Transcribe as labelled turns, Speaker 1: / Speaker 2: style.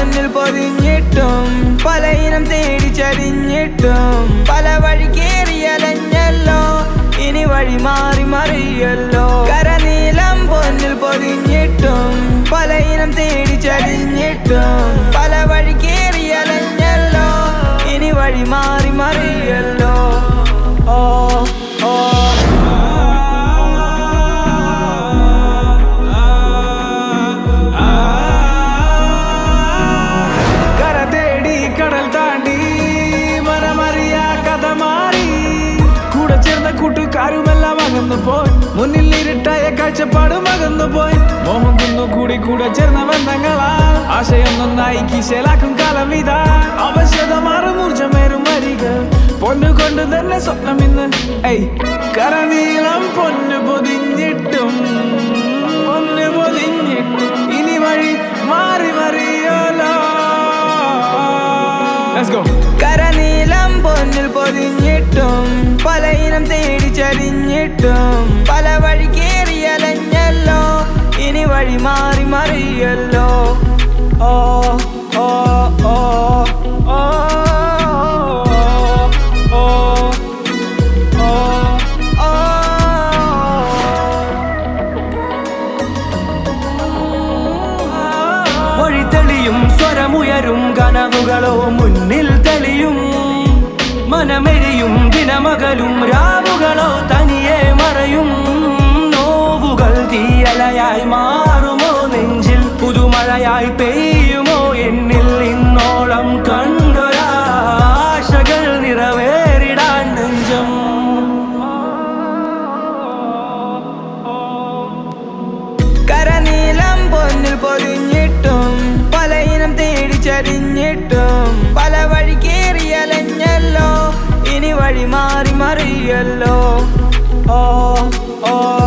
Speaker 1: പൊന്നിൽ പൊതിഞ്ഞിട്ടും പലയിനം തേടി ചരിഞ്ഞിട്ടും പല വഴി കേറിയലഞ്ഞല്ലോ ഇനി വഴി മാറി മറിയല്ലോ കരനീലം പൊന്നിൽ പൊതിഞ്ഞിട്ടും പലയിനം തേടി ചരിഞ്ഞിട്ടും പല വഴി കേറിയലഞ്ഞല്ലോ ഇനി വഴി മാറി മറിയല്ലോ ഓ ഓ
Speaker 2: കൂട്ടുകാരുമെല്ലാം അകന്നു പോയി മുന്നിൽ ഇരുട്ടായ കാഴ്ചപ്പാടും അകന്നു പോയി മോഹം കുന്നുകൂടി കൂടെ ചേർന്ന ബന്ധങ്ങളാ ആശയൊന്നൊന്നായി കിശലാക്കും കാലം ഇതാ അവശത മാറും ഊർജമേറും വരിക പൊന്നുകൊണ്ട് തന്നെ സ്വപ്നം ഇന്ന് കരനീളം പൊന്നു പൊതിഞ്ഞിട്ടും ഇനി വഴി മാറി മറിയല്ലോ
Speaker 1: കരനീലം പൊന്നിൽ പൊതിഞ്ഞിട്ടും പലയിനം തേടി ചരിഞ്ഞിട്ടും പല വഴി കേറിയലഞ്ഞല്ലോ ഇനി വഴി മാറി മറിയല്ലോ ഓ ഓ ഓ ഓ
Speaker 2: വഴി തെളിയും സ്വരമുയരും കനവുകളോ മുന്നിൽ തെളിയും മനമെരിയും ദിനമകലും രാവുകളോ തനിയെ മറയും നോവുകൾ തീയലയായി മാറുമോ നെഞ്ചിൽ പുതുമഴയായി പെയ്യുമോ എന്നിൽ ഇന്നോളം കണ്ടൊരാശകൾ നിറവേറിടാൻ നെഞ്ചം
Speaker 1: കരനീലം പൊന്നിൽ പൊതിഞ്ഞിട്ടും പലയിനം തേടി ചരിഞ്ഞിട്ടും പല വഴി കേറിയലഞ്ഞല്ലോ ഇനി വഴി മാറി മറിയല്ലോ ഓ ഓ